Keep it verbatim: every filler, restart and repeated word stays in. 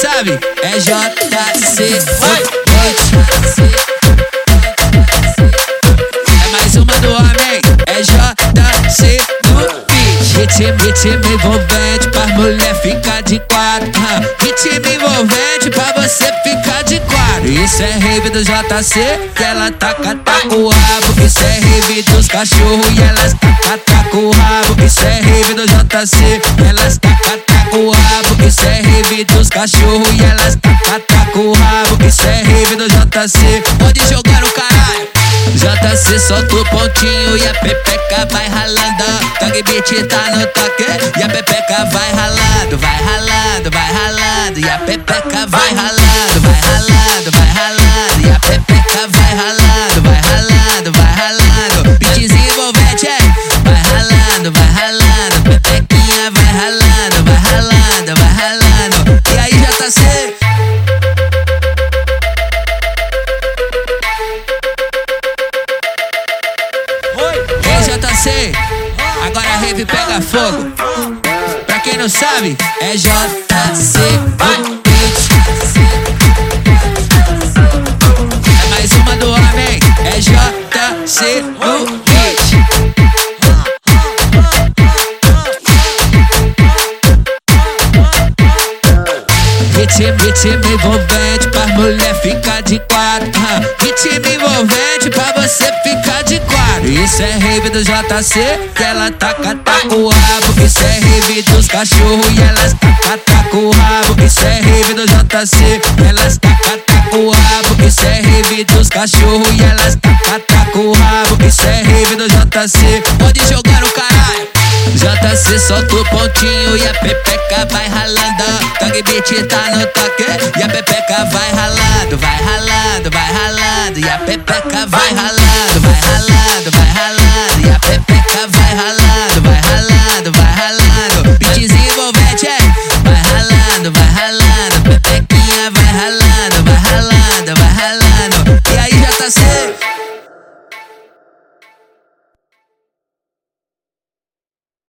sabe, é J C. É mais uma do homem, é J C do beat. Ritmo, ritmo envolvente pra mulher ficar de quatro. uh, Ritmo envolvente pra você ficar de quatro. Isso é rave do J C, que ela taca, taca o rabo. Isso é rave dos cachorros e elas taca, taca o rabo. Isso é rave do J C, elas taca, taca o rabo. Isso é rave dos cachorros e elas taca, taca o rabo. Isso é rave do J C, pode jogar o caralho. J C solta o pontinho e a pepeca vai ralando. Tag Beat tá no toque e a pepeca vai ralando. Vai ralando, vai ralando e a pepeca vai ralando. Vai ralando, vai ralando e a pepeca vai ralando. Vai ralando, vai ralando, beatzinho envolvente, é. Vai ralando, vai ralando, pepequinha vai ralando. Vai ralando, vai ralando. E aí J C? J C, agora a rave pega fogo. Pra quem não sabe, é J C do beat. É mais uma do homem, é J C do beat. Ritmo, ritmo envolvente pra mulher ficar de quatro. uh, Ritmo envolvente pra você ficar de quatro. Isso é rave do J C, que ela taca, taca o rabo. Isso é rave dos cachorros e elas taca, taca o rabo. Isso é rave do J C, elas taca, taca o rabo. Isso é rave dos cachorros e elas taca, taca o rabo. Isso é rave do J C, pode jogar o caralho. J C solta o pontinho e a pepeca vai ralando. Tag Beat tá no toque e a pepeca vai ralando. Vai ralando, vai ralando e a pepeca vai ralando. Vai ralando.